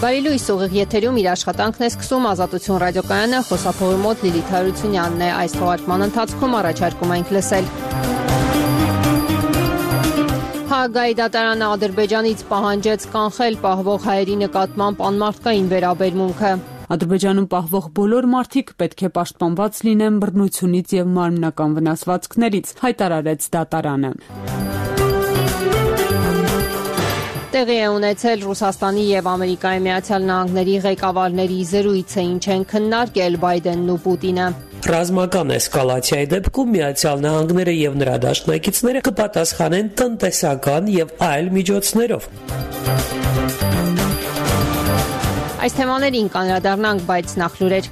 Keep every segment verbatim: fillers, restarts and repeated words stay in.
Բարի լույս, ուղիղ եթերում իր աշխատանքն է սկսում Ազատություն ռադիոկայանը, խոսափողի մոտ Լիլիթ Հարությունյանն է։ Այս թողարկման ընթացքում առաջարկում ենք լսել. Հաագայի դատարանը Ադրբեջանից պահանջեց կանխել պահվող հայերի նկատմամբ անմարդկային վերաբերմունքը։ Ադրբեջանում պահվող բոլոր մարդիկ պետք է պաշտպանված լինեն բռնությունից եւ մարմնական վնասվածքներից, հայտարարեց դատարանը։ Տեղի է ունեցել Ռուսաստանի եւ Ամերիկայի Միացյալ Նահանգների ղեկավարների զրույցը, ինչ են քննարկել Բայդենն ու Պուտինը։ Ռազմական էսկալացիայի դեպքում Միացյալ Նահանգները եւ նրա դաշնակիցները կպատասխանեն տնտեսական եւ այլ միջոցներով։ Այս թեմաներին կանրադառնանք, բայց նախ լուրեր։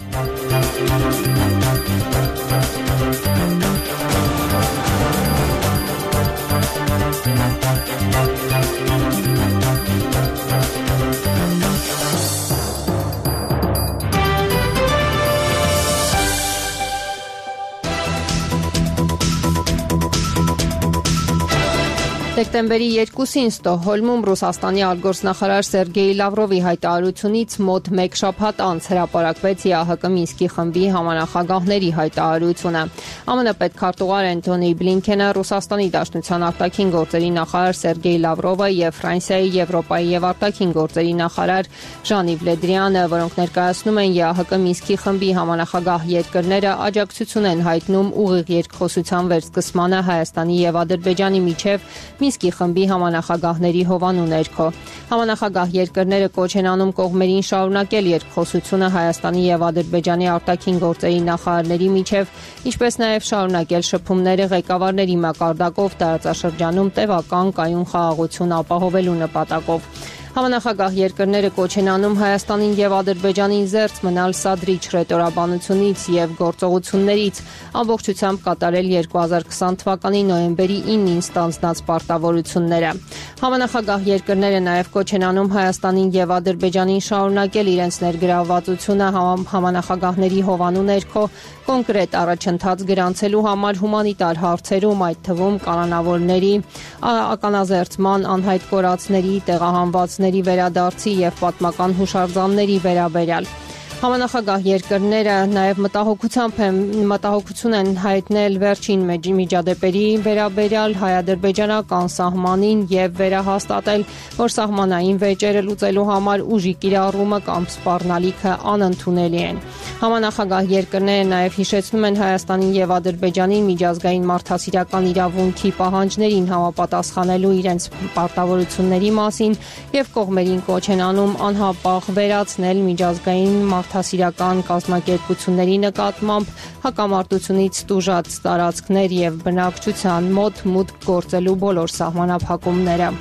Դեկտեմբերի երկուսին Ստոկհոլմում Ռուսաստանի արտգործնախարար Սերգեյ Լավրովի հայտարարությունից մոտ մեկ շաբաթ անց հրապարակվեց ԵԱՀԿ Մինսկի խմբի համանախագահների հայտարարությունը։ ԱՄՆ պետքարտուղար Անթոնի Բլինքենը, Ռուսաստանի Դաշնության արտաքին գործերի նախարար Սերգեյ Լավրովը եւ Ֆրանսիայի, Եվրոպայի եւ արտաքին գործերի նախարար Ժան-Իվ Լե Դրիանը, որոնք ներկայացնում են ԵԱՀԿ Մինսկի խմբի համանախագահ երկրները, աջակցություն են հայտնում ուղիղ երկխոսության վերսկսմանը Հայաստանի եւ Ադրբեջանի միջև Մինսկի խմբի համանախագահների հովանու ներքո։ Համանախագահ երկրները կոչ են անում կողմերին շարունակել երկխոսությունը Հայաստանի եւ Ադրբեջանի արտաքին գործերի նախարարների միջև, ինչպես նաեւ շարունակել շփումները ղեկավարների մակարդակով տարածաշրջանում տևական կայուն խաղաղություն ապահովելու նպատակով։ Համանախագահ երկրները կոչ են անում Հայաստանին եւ Ադրբեջանին զերծ մնալ սադրիչ ռետորաբանությունից եւ գործողություններից, ամբողջությամբ կատարել երկու հազար քսան թվականի նոյեմբերի ինին ստանձնած պարտավորությունները։ Համանախագահ երկրները նաեւ կոչ են անում Հայաստանին եւ Ադրբեջանին շարունակել իրենց ներգրավվածությունը համանախագահների հովանու ներքո կոնկրետ առաջընթաց գրանցելու համար հումանիտար հարցերում, այդ թվում կանոնավորների, ականազերծման, անհայտ կորածների, տեղահանվածների վերադարձի եւ պատմական հուշարձանների վերաբերյալ։ Համանախագահ երկրները նաև մտահոգությամբ են մտահոգություն են հայտնել վերջին միջադեպերի վերաբերյալ հայ-ադրբեջանական սահմանին եւ վերահաստատել, որ սահմանային վեճերը լուծելու համար ուժի կիրառումը կամ սպառնալիքը անընդունելի են։ Համանախագահ երկրները նաև հիշեցնում են Հայաստանին եւ Ադրբեջանին միջազգային մարդասիրական իրավունքի պահանջներին համապատասխանելու իրենց պարտավորությունների մասին եւ կողմերին կոչ են անում անհապաղ վերացնել միջազգային մարդասիրական կազմակերպությունների նկատմամբ հակամարտությունից տուժած տարածքներ եւ բնակչության մոտ մուտք գործելու բոլոր սահմանափակումները։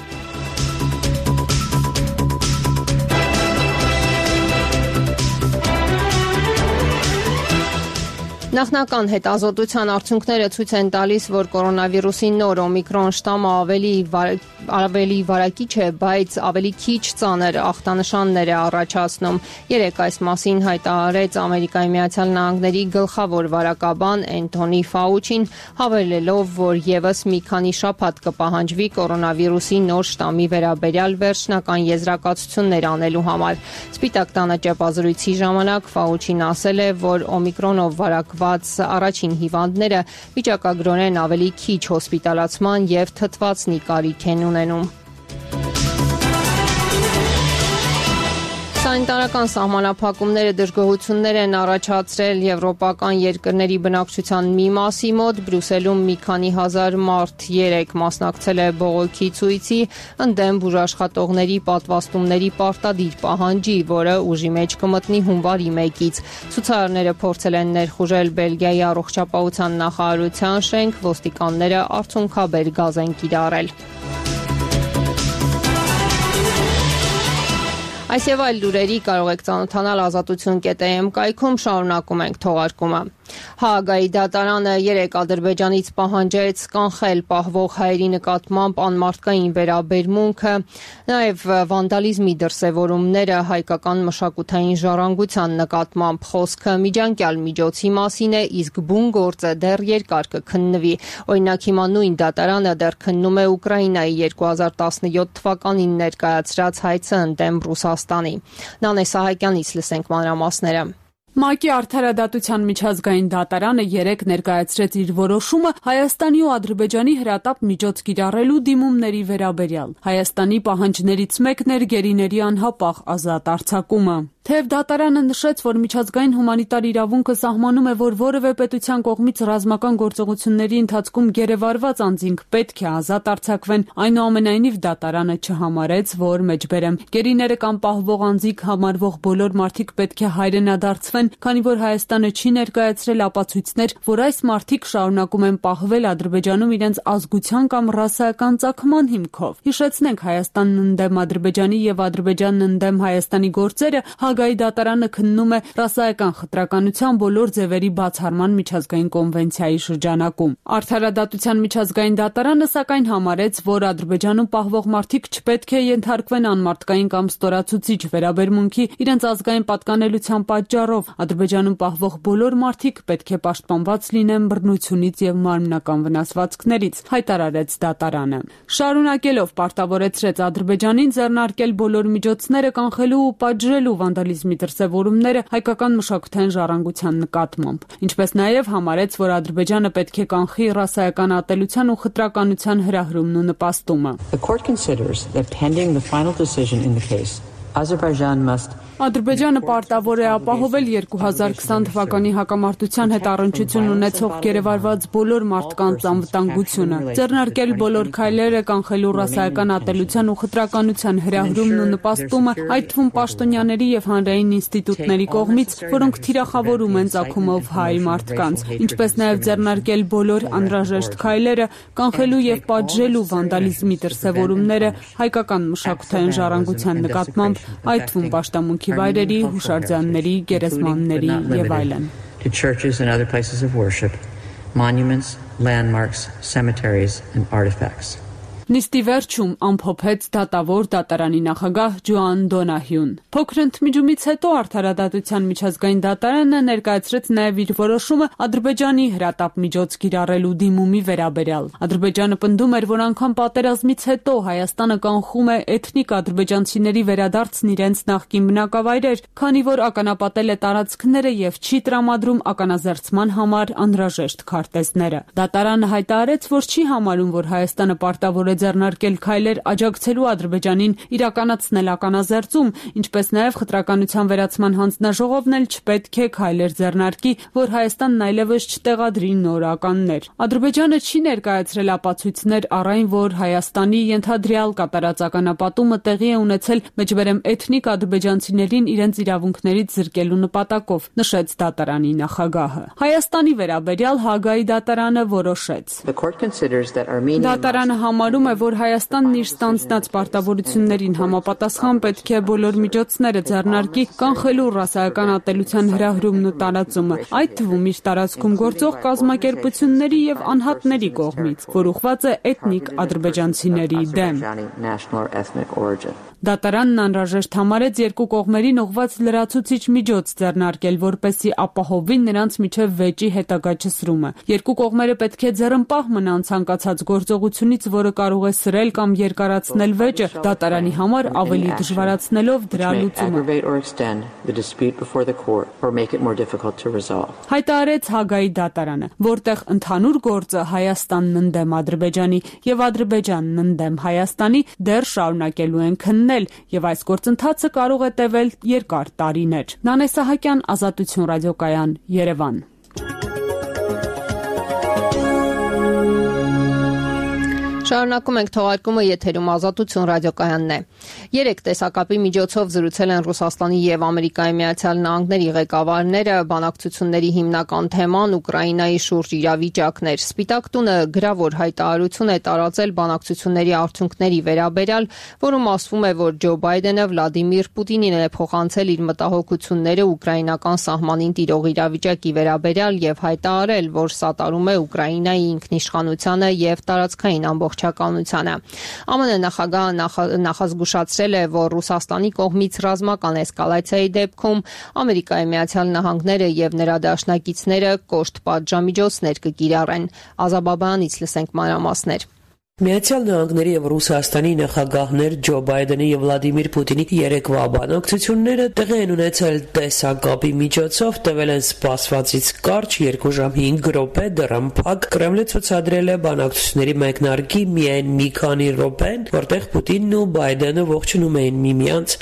Նախնական հետազոտության արդյունքները ցույց են տալիս, որ կորոնավիրուսի նոր օմիկրոն շտամը ավելի վար, ավելի վարակիչ է, բայց ավելի քիչ ծանր ախտանշաններ է առաջացնում։ Երեկ այս մասին հայտարարեց Ամերիկայի Միացյալ Նահանգների գլխավոր վարակաբան Անթոնի Ֆաուչին, հավելելով, որ եւս մի քանի շաբաթ կպահանջվի կորոնավիրուսի նոր շտամի վերաբերյալ վերջնական եզրակացություններ անելու համար։ Սպիտակ տանը ճեպազրույցի ժամանակ Ֆաուչին ասել է, որ օմիկրոնով վարակ առաջին հիվանդները վիճակագրորեն ավելի քիչ հոսպիտալացման եւ թթվածնի կարիք են ունենում։ Սանիտարական սահմանափակումները դժգոհություններ են առաջացրել եվրոպական երկրների բնակչության մի մասի մոտ։ Բրյուսելում մի քանի հազար մարդ երեկ մասնակցել է բողոքի ցույցի ընդդեմ բուժաշխատողների պատվաստումների պարտադիր պահանջի, որը ուժի մեջ կմտնի հունվարի մեկից։ Ցուցարարները փորձել են ներխուժել Բելգիայի առողջապահության նախարարության շենք, ոստիկանները արցունքաբեր գազ են կիրառել։ Այս եւ այլ լուրերի կարող եք ծանոթանալ ազատություն կետ էի էմ կայքում, շարունակում ենք թողարկումը։ Հաագայի դատարանը երեք Ադրբեջանից պահանջեց կանխել պահվող հայերի նկատմամբ անմարդկային վերաբերմունքը, նաև վանդալիզմի դրսևորումները հայկական մշակութային ժառանգության նկատմամբ։ Խոսքը միջանկյալ միջոցի մասին է, իսկ բուն գործը դեռ երկար կքննվի։ Օրինակ, հիմա նույն դատարանը դեռ քննում է Ուկրաինայի երկու հազար տասնյոթ թվականին ներկայացրած հայցը ընդդեմ Ռուսաստանի։ Նանե Սահակյանից լսենք մանրամասները։ ՄԱԿ-ի Արդարադատության միջազգային դատարանը երեկ ներկայացրեց իր որոշումը Հայաստանի ու Ադրբեջանի հրատապ միջոց կիրառելու դիմումների վերաբերյալ։ Հայաստանի պահանջներից մեկն էր գերիների անհապաղ ազատ արձակումը։ Թեև դատարանը նշեց, որ միջազգային հումանիտար իրավունքը սահմանում է, որ որևէ պետության կողմից ռազմական գործողությունների ընթացքում գերեվարված անձինք պետք է ազատ արձակվեն, այնուամենայնիվ դատարանը չհամարեց, որ մեջբերեմ գերիները կամ պահվող անձիկ համարվող բոլոր մարդիկ պետք է հայրենադարձվեն, քանի որ Հայաստանը չի ներկայացրել ապացույցներ, որ այս մարդիկ շարունակում են պահվել Ադրբեջանում իրենց ազգության կամ ռասայական ծագման հիմքով։ Հիշեցնենք, Հայաստանն ընդդեմ Ադրբեջանի եւ Ադրբեջանն ընդդեմ Հայաստանի գործերը Հաագայի դատարանը քննում է ռասայական խտրականության բոլոր ձևերի բացառման միջազգային կոնվենցիայի շրջանակում։ Արդարադատության միջազգային դատարանը սակայն համարեց, որ Ադրբեջանում պահվող մարդիկ չպետք է ենթարկվեն անմարդկային կամ ստորացուցիչ վերաբերմունքի իրենց ազգային պատկանելության պատճառով։ Ադրբեջանում պահվող բոլոր մարդիկ պետք է պաշտպանված լինեն բռնությունից եւ մարմնական վնասվածքներից, հայտարարեց դատարանը։ Շարունակելով պարտավորեցրեց Ադրբեջանին ձեռնարկել բոլոր միջոցները կանխելու ու պատժելու վանդալիզմի դրսևորումները հայկական մշակութային ժառանգության նկատմամբ, ինչպես նաև համարեց, որ Ադրբեջանը պետք է կանխի ռասայական ատելության ու խտրականության հրահրումն ու նպաստումը։ The court considers that pending the final decision in the case, Azerbaijan must Ադրբեջանը պարտավոր է ապահովել երկու հազար քսան թվականի հակամարտության հետ առնչություն ունեցող գերեվարված բոլոր մարդկանց անվտանգությունը, ձեռնարկել բոլոր քայլերը կանխելու ռասայական ատելության ու խտրականության հրահրումն ու նպաստումը, այդ թվում պաշտոնյաների եւ հանրային ինստիտուտների կողմից, որոնք թիրախավորում են ծագումով հայ մարդկանց, ինչպես նաև ձեռնարկել բոլոր անհրաժեշտ քայլերը կանխելու եւ պատժելու վանդալիզմի դրսևորումները հայկական մշակութային ժառանգության նկատմամբ, այդ թվում պաշտամունքի վայրերի, հուշարձանների, գերեզմանների եւ այլն. To churches and other places of worship, monuments, landmarks, cemeteries and artifacts. Նիստի վերջում ամփոփեց դատավոր դատարանի նախագահ Ջոան Դոնահյուն։ Փոքր ընդմիջումից հետո Արդարադատության միջազգային դատարանը ներկայացրեց նաև իր որոշումը Ադրբեջանի հրատապ միջոց կիրառելու դիմումի վերաբերյալ։ Ադրբեջանը պնդում էր, որ անգամ պատերազմից հետո Հայաստանը կանխում է էթնիկ ադրբեջանցիների վերադարձն իրենց նախկին բնակավայրեր, քանի որ ականապատել է տարածքները եւ չի տրամադրում ականազերծման համար անհրաժեշտ քարտեզները։ Դատարանը հայտարարեց, որ չի համարում, որ Հայաստանը պարտավոր է ձեռնարկել քայլեր աջակցելու Ադրբեջանին իրականացնել ականազերծում, ինչպես նաև խտրականության վերացման հանձնաժողովն էլ չպետք է քայլեր ձեռնարկի, որ Հայաստանն այլևս չտեղադրի նոր ականներ։ Ադրբեջանը չի ներկայացրել ապացույցներ առ այն, որ Հայաստանի ենթադրյալ կատարած ականապատումը տեղի է ունեցել մեջբերեմ էթնիկ ադրբեջանցիներին իրենց իրավունքներից զրկելու նպատակով, նշեց դատարանի նախագահը։ Հայաստանի վերաբերյալ Հաագայի դատարանը որոշեց. Դատարանը համարում է, որ Հայաստանն իր ստանձնած պարտավորություններին համապատասխան պետք է բոլոր միջոցները ձեռնարկի կանխելու ռասայական ատելության հրահրումն ու տարածումը, այդ թվում իր տարածքում գործող կազմակերպությունների եւ անհատների կողմից, որ ուղղված է էթնիկ ադրբեջանցիների դեմ։ Դատարանն անհրաժեշտ համարեց երկու կողմերին ուղղված լրացուցիչ միջոց ձեռնարկել, որպեսզի ապահովի նրանց միջև վեճի հետագա չսրումը։ Երկու կողմերը պետք է ձեռնպահ մնան ցանկացած գործողությունից, որը կարող է սրել կամ երկարացնել վեճը, դատարանի համար ավելի դժվարացնելով դրա լուծումը։ Հայտարարեց Հաագայի դատարանը, որտեղ ընդհանուր գործը Հայաստանն ընդդեմ Ադրբեջանի եւ Ադրբեջանն ընդդեմ Հայաստանի դեռ շարունակելու են քննել, եւ այս գործընթացը կարող է տևել երկար տարիներ։ Նանե Սահակյան, Ազատություն ռադիոկայան, Երևան։ Շարունակում ենք թողարկումը, եթերում Ազատություն ռադիոկայանն է։ Երեք տեսակապի միջոցով զրուցել են Ռուսաստանի եւ Ամերիկայի Միացյալ Նահանգների ղեկավարները, բանակցությունների հիմնական թեման Ուկրաինայի շուրջ իրավիճակն էր։ Սպիտակ տունը գրավոր հայտարարություն է տարածել բանակցությունների արդյունքների վերաբերյալ, որում ասվում է, որ Ջո Բայդենը Վլադիմիր Պուտինին է փոխանցել իր մտահոգությունները ուկրաինական սահմանին տիրող իրավիճակի վերաբերյալ եւ հայտարարել, որ սատարում է Ուկրաինայի ինքնիշխանությանը եւ տարածքային ամբողջականությանը։ ԱՄՆ նախագահը նախազգուշացրել է, որ Ռուսաստանի կողմից ռազմական էսկալացիայի դեպքում Ամերիկայի Միացյալ Նահանգները եւ նրա դաշնակիցները կոշտ պատժամիջոցներ կկիրառեն։ Ազաբաբյանից լսենք մանրամասներ։ Միացյալ Նահանգների եւ Ռուսաստանի նախագահներ Ջո Բայդենի եւ Վլադիմիր Պուտինի երեկվա բանակցությունները տեղի են ունեցել տեսակապի միջոցով, տվել են սպասվածից կարճ երկու ժամ հինգ րոպե դռամփակ։ Կրեմլը ցուցադրել է բանակցությունների մեկնարկի միայն մի քանի րոպեն, որտեղ Պուտինն ու Բայդենը ողջունում էին միմյանց։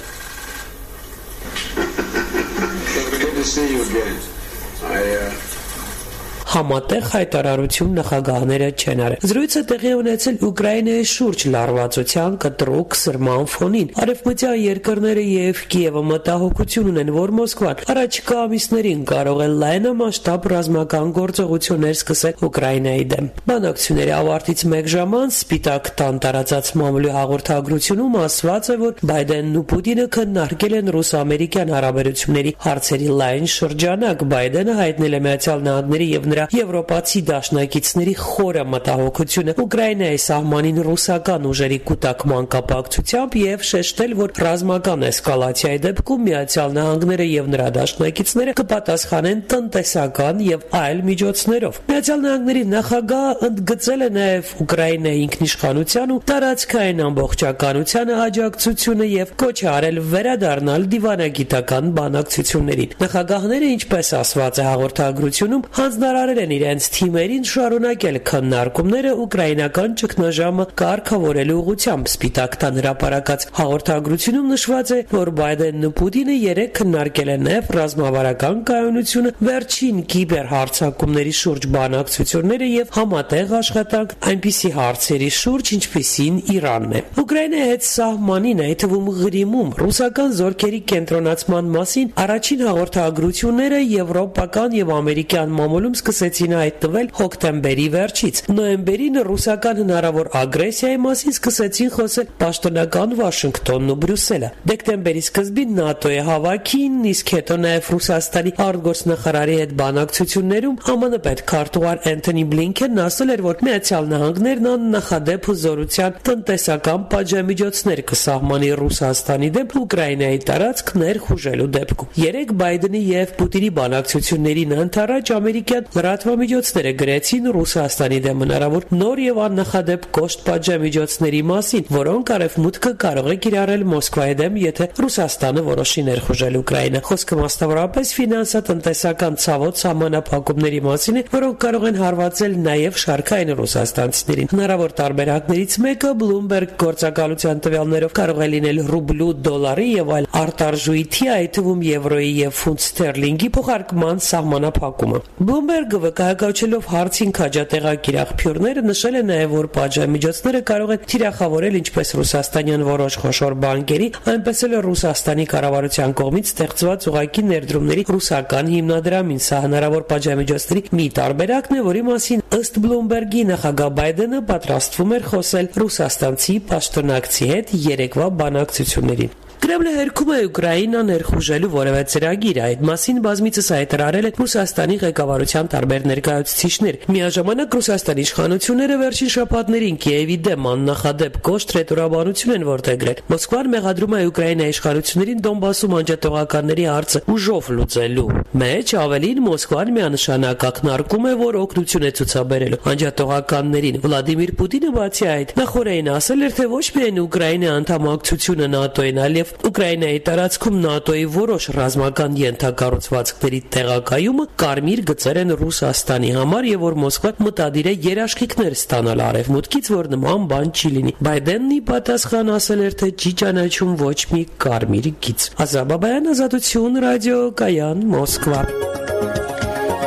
Համատեղ հայտարարություն նախագահները չեն արել։ Զրույցը տեղի ունեցել Ուկրաինայի շուրջ լարվածության կտրուկ սրման ֆոնին։ Արևմտյան երկրները եւ Կիևը մտահոգություն ունեն, որ Մոսկվան առաջիկա ամիսներին կարող է լայնամասշտաբ ռազմական գործողություններ սկսել Ուկրաինայի դեմ։ Բանակցությունների ավարտից մեկ ժամ անց Սպիտակ տան տարածած մամուլի հաղորդագրությունում ասված է, որ Բայդենն ու Պուտինը քննարկել են ռուս-ամերիկյան հարաբերությունների հարցերի լայն շրջանակ։ Բայդենը հայտնել է Միացյալ Նահանգների եւ Եվրոպացի դաշնակիցների խորը մտահոգությունը Ուկրաինայի սահմանին ռուսական ուժերի կուտակման կապակցությամբ եւ շեշտել, որ ռազմական էսկալացիայի դեպքում Միացյալ Նահանգները եւ նրա դաշնակիցները կպատասխանեն տնտեսական եւ այլ միջոցներով։ Միացյալ Նահանգների նախագահը ընդգծել է նաեւ Ուկրաինայի ինքնիշխանության ու տարածքային ամբողջականությանը աջակցությունը եւ կոչ է արել վերադառնալ դիվանագիտական բանակցություններին։ Նախագահները, ինչպես ասված է հաղորդագրությունում, հանձնարարել են իրենց թիմերին շարունակել քննարկումները ուկրաինական ճգնաժամը կարգավորելու ուղղությամբ։ Սպիտակ տան հրապարակած հաղորդագրությունում նշված է, որ Բայդենն ու Պուտինը երեկ քննարկել են նաև ռազմավարական կայունությունը, վերջին կիբերհարձակումների շուրջ բանակցությունները եւ համատեղ աշխատանք այնպիսի հարցերի շուրջ, ինչպիսին Իրանն է։ Ուկրաինայի հետ սահմանին, այդ թվում Ղրիմում, ռուսական զորքերի կենտրոնացման մասին առաջին հաղորդագրությունները եվրոպական եւ ամերիկյան մամուլում սկսեցին հայտնվել հոկտեմբերի վերջից։ Նոյեմբերին ռուսական հնարավոր ագրեսիայի մասին սկսեցին խոսել պաշտոնական Վաշինգտոնն ու Բրյուսելը։ Դեկտեմբերի սկզբին ՆԱՏՕ-ի հավաքին, իսկ հետո նաև Ռուսաստանի արտգործնախարարի հետ բանակցություններում ԱՄՆ պետքարտուղար Էնթոնի Բլինքենն ասել էր, որ Միացյալ Նահանգներն աննախադեպ զորության տնտեսական պատժամիջոցներ կսահմանի Ռուսաստանի դեմ Ուկրաինայի տարածք ներխուժելու դեպքում։ Երեք Բայդենի եւ Պուտինի բանակցություններին ընդառաջ ամերիկյան լրատվամիջոցները գրեցին Ռուսաստանի դեմ հնարավոր նոր եւ աննախադեպ կոշտ պատժամիջոցների մասին, որոնք արևմուտքը կարող է կիրառել Մոսկվայի դեմ, եթե Ռուսաստանը որոշի ներխուժել Ուկրաինա։ Խոսքը մասնավորապես ֆինանսա-տնտեսական ցավոտ սահմանափակումների մասին է, որոնք կարող են հարվածել նաեւ շարքային ռուսաստանցիներին։ Հնարավոր տարբերակներից մեկը Bloomberg գործակալության տվյալներով կարող է լինել ռուբլու, դոլարի եւ այլ արտարժույթի, այդ թվում եվրոյի եւ ֆունտ ստերլինգի փոխարկման սահմանափակումը։ Bloomberg-ը վկայակոչելով հարցին քաջատեղակ իր աղբյուրները նշել է նաև, որ պատժամիջոցները կարող են թիրախավորել ինչպես ռուսաստանյան որոշ խոշոր բանկերի, այնպես էլ Ռուսաստանի կառավարության կողմից ստեղծված ուղղակի ներդրումների ռուսական հիմնադրամին։ Սա հնարավոր պատժամիջոցների մի տարբերակն է, որի մասին ըստ Bloomberg-ի նախագահ Բայդենը պատրաստվում էր խոսել ռուսաստանցի պաշտոնակցի հետ երեկվա բանակցություններին։ Կրեմլը հերքում է Ուկրաինա ներխուժելու որևէ ծրագիր, այդ մասին բազմիցս հայտարարել են Ռուսաստանի ղեկավարության տարբեր ներկայացուցիչներ։ Միաժամանակ Ռուսաստանի իշխանությունները վերջին շաբաթներին Կիևի դեմ աննախադեպ կոշտ ռետորաբանություն են որդեգրել։ Մոսկվան մեղադրում է Ուկրաինայի իշխանություններին Դոնբասում անջատողականների հարցը ուժով լուծելու մեջ, ավելին Մոսկվան միանշանակ ակնարկում է, որ օգնություն է ցուցաբերելու անջատողականներին։ Վլադիմիր Պուտինը բացի այդ նախորդին ասել էր, թե ոչ միայն Ուկրաինայի անդամակցությունը ՆԱՏՕ-ին, այլև Ուկրաինայի տարածքում ՆԱՏՕ-ի որոշ ռազմական ենթակառուցվածքների տեղակայումը կարմիր գծեր են Ռուսաստանի համար եւ որ Մոսկվան մտադիր է երաշխիքներ ստանալ արևմուտքից, որ նման բան չի լինի։ Բայդենն ի պատասխան ասել էր, թե չի ճանաչում ոչ մի կարմիր գիծ։ Ազաբաբյան, Ազատություն ռադիոկայան, Մոսկվա։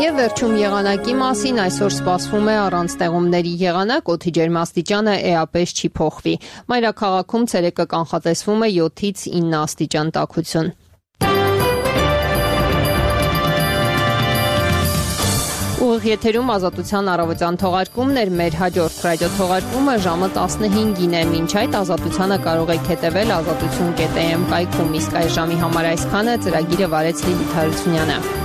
Եվ վերջում եղանակի մասին այսօր սպասվում է առանց տեղումների եղանակ, օդի ջերմաստիճանը էապես չի փոխվի։ Մայրաքաղաքում ցերեկը կանխատեսվում է յոթից ինը աստիճան տաքություն։ Ուղիղ եթերում Ազատության առավոտյան թողարկումներ, մեր հաջորդ ռադիո թողարկումը ժամը տասնհինգին է, մինչ այդ Ազատությանը կարող եք հետևել ազատություն կետ էմ կայքում, իսկ այս ժամի համար այսքանը, ծրագիրը վարեց Լիլիթ Հարությունյանը։